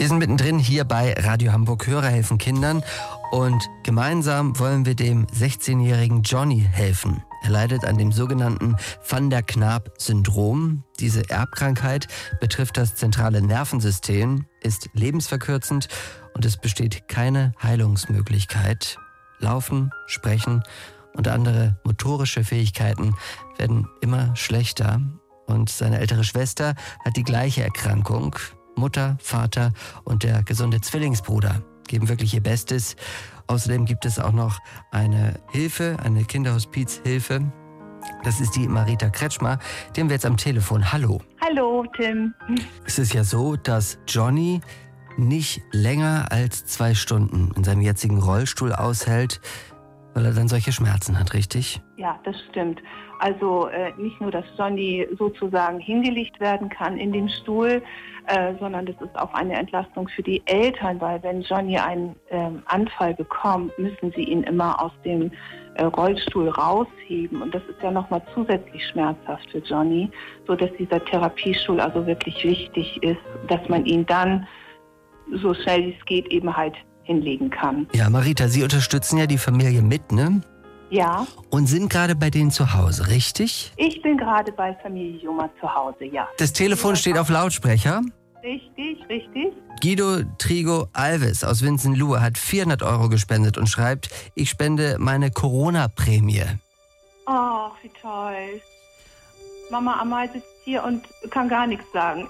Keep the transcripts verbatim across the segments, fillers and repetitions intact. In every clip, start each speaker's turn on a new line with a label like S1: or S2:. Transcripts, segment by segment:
S1: Wir sind mittendrin hier bei Radio Hamburg Hörer helfen Kindern und gemeinsam wollen wir dem sechzehnjährigen Johnny helfen. Er leidet an dem sogenannten Van der Knaap-Syndrom. Diese Erbkrankheit betrifft das zentrale Nervensystem, ist lebensverkürzend und es besteht keine Heilungsmöglichkeit. Laufen, Sprechen und andere motorische Fähigkeiten werden immer schlechter. Und seine ältere Schwester hat die gleiche Erkrankung. Mutter, Vater und der gesunde Zwillingsbruder geben wirklich ihr Bestes. Außerdem gibt es auch noch eine Hilfe, eine Kinderhospizhilfe. Das ist die Marita Kretschmer, die haben wir jetzt am Telefon. Hallo.
S2: Hallo, Tim.
S1: Es ist ja so, dass Johnny nicht länger als zwei Stunden in seinem jetzigen Rollstuhl aushält, weil er dann solche Schmerzen hat, richtig?
S2: Ja, das stimmt. Also äh, nicht nur, dass Johnny sozusagen hingelegt werden kann in dem Stuhl, äh, sondern das ist auch eine Entlastung für die Eltern, weil wenn Johnny einen ähm, Anfall bekommt, müssen sie ihn immer aus dem äh, Rollstuhl rausheben. Und das ist ja nochmal zusätzlich schmerzhaft für Johnny, sodass dieser Therapiestuhl also wirklich wichtig ist, dass man ihn dann so schnell wie es geht eben halt hinlegen kann.
S1: Ja, Marita, Sie unterstützen ja die Familie mit, ne?
S2: Ja.
S1: Und sind gerade bei denen zu Hause, richtig?
S2: Ich bin gerade bei Familie Juma zu Hause, ja.
S1: Das Telefon steht auf Lautsprecher.
S2: Richtig, richtig.
S1: Guido Trigo Alves aus Winsenlohe hat vierhundert Euro gespendet und schreibt, ich spende meine Corona-Prämie.
S2: Ach, wie toll. Mama Amal sitzt hier und kann gar nichts sagen.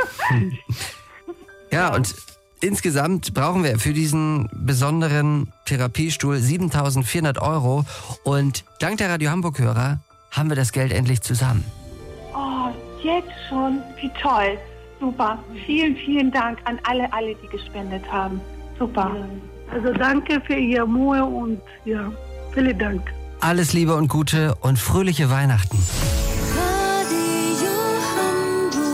S1: Ja, und insgesamt brauchen wir für diesen besonderen Therapiestuhl siebentausendvierhundert Euro und dank der Radio Hamburg-Hörer haben wir das Geld endlich zusammen.
S2: Oh, jetzt schon? Wie toll. Super. Vielen, vielen Dank an alle, alle, die gespendet haben. Super.
S3: Also danke für Ihre Mühe und ja, vielen Dank.
S1: Alles Liebe und Gute und fröhliche Weihnachten.